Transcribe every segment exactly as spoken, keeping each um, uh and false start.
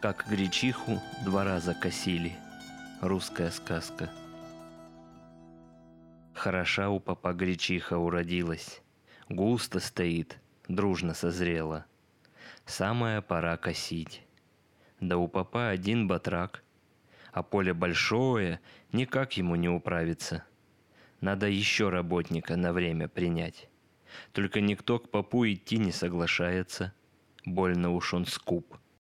Как гречиху два раза косили. Русская сказка. Хороша у попа гречиха уродилась, густо стоит, дружно созрела. Самая пора косить. Да у попа один батрак, а поле большое, никак ему не управиться. Надо еще работника на время принять. Только никто к попу идти не соглашается, больно уж он скуп.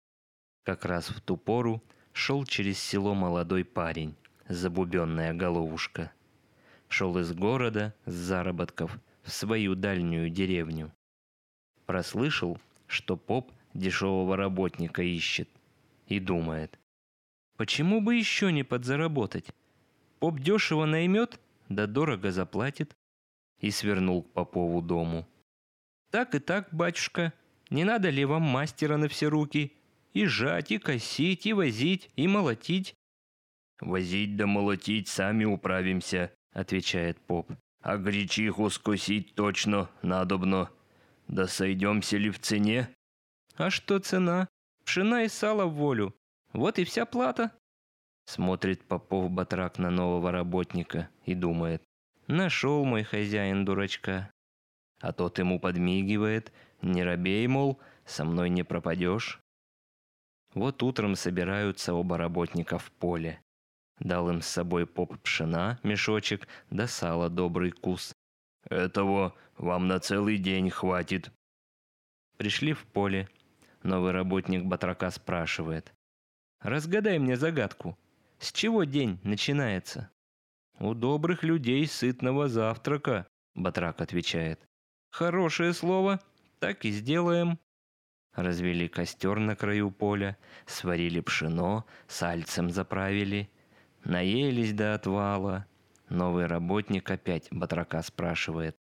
Как раз в ту пору шел через село молодой парень, забубенная головушка. Шел из города с заработков в свою дальнюю деревню. Прослышал, что поп дешевого работника ищет, и думает: почему бы еще не подзаработать? Поп дешево наймет, да дорого заплатит. И свернул к попову дому. Так и так, батюшка, не надо ли вам мастера на все руки? И жать, и косить, и возить, и молотить. «Возить да молотить сами управимся», — отвечает поп. «А гречиху скосить точно надобно. Да сойдемся ли в цене?» «А что цена? Пшена и сало в волю. Вот и вся плата». Смотрит попов батрак на нового работника и думает: нашел мой хозяин дурачка. А тот ему подмигивает: не робей, мол, со мной не пропадешь. Вот утром собираются оба работника в поле. Дал им с собой поп пшена, мешочек, да сала добрый кус. «Этого вам на целый день хватит». Пришли в поле. Новый работник батрака спрашивает: разгадай мне загадку. С чего день начинается? «У добрых людей сытного завтрака», — батрак отвечает. «Хорошее слово, так и сделаем». Развели костер на краю поля, сварили пшено, сальцем заправили, наелись до отвала. Новый работник опять батрака спрашивает: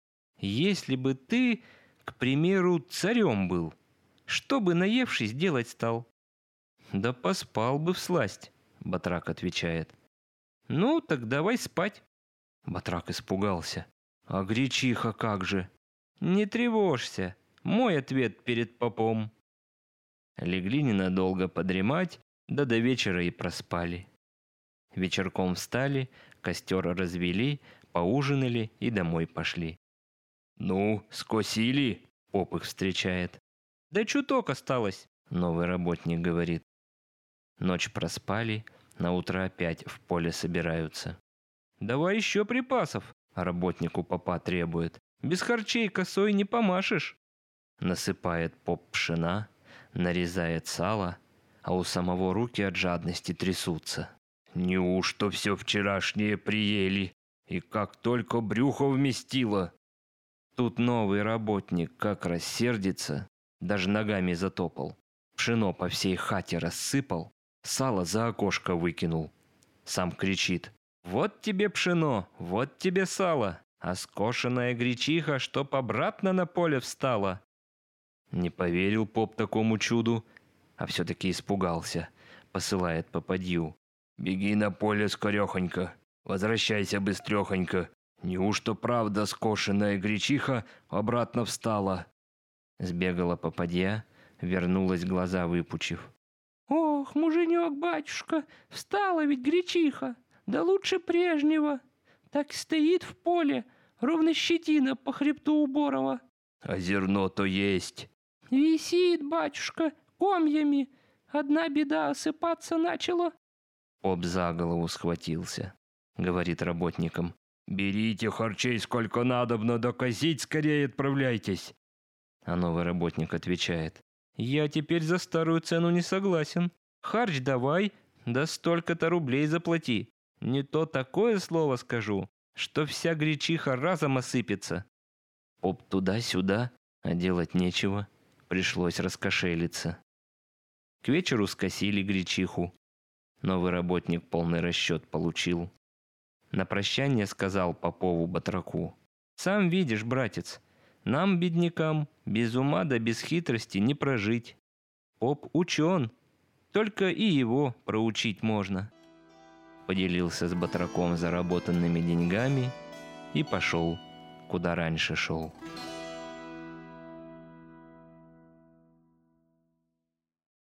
«Если бы ты, к примеру, царем был, что бы, наевшись, делать стал?» «Да поспал бы всласть», — батрак отвечает. «Ну, так давай спать». Батрак испугался. «А гречиха как же?» «Не тревожься, мой ответ перед попом». Легли ненадолго подремать, да до вечера и проспали. Вечерком встали, костер развели, поужинали и домой пошли. «Ну, скосили?» — поп их встречает. «Да чуток осталось», — новый работник говорит. Ночь проспали, наутро опять в поле собираются. «Давай еще припасов», — работнику попа требует. «Без харчей косой не помашешь». Насыпает поп пшена, нарезает сало, а у самого руки от жадности трясутся. «Неужто все вчерашнее приели, и как только брюхо вместило?» Тут новый работник как рассердится, даже ногами затопал. Пшено по всей хате рассыпал, сало за окошко выкинул. Сам кричит: «Вот тебе пшено, вот тебе сало, а скошенная гречиха, чтоб обратно на поле встала». Не поверил поп такому чуду, а все-таки испугался. Посылает попадью: «Беги на поле скорехонько, возвращайся быстрехонько. Неужто правда скошенная гречиха обратно встала?» Сбегала попадья, вернулась, глаза выпучив. «Ох, муженек, батюшка, встала ведь гречиха, да лучше прежнего. Так стоит в поле, ровно щетина по хребту у Борова». «А зерно-то есть?» «Висит, батюшка, комьями. Одна беда, осыпаться начала». Поп за голову схватился, говорит работникам: «Берите харчей сколько надобно, да косить скорее отправляйтесь». А новый работник отвечает: «Я теперь за старую цену не согласен. Харч давай, да столько-то рублей заплати. Не то такое слово скажу, что вся гречиха разом осыпется». Поп туда-сюда, а делать нечего. Пришлось раскошелиться. К вечеру скосили гречиху. Новый работник полный расчет получил. На прощание сказал попову батраку: «Сам видишь, братец, нам, беднякам, без ума да без хитрости не прожить. Поп учен, только и его проучить можно». Поделился с батраком заработанными деньгами и пошел, куда раньше шел.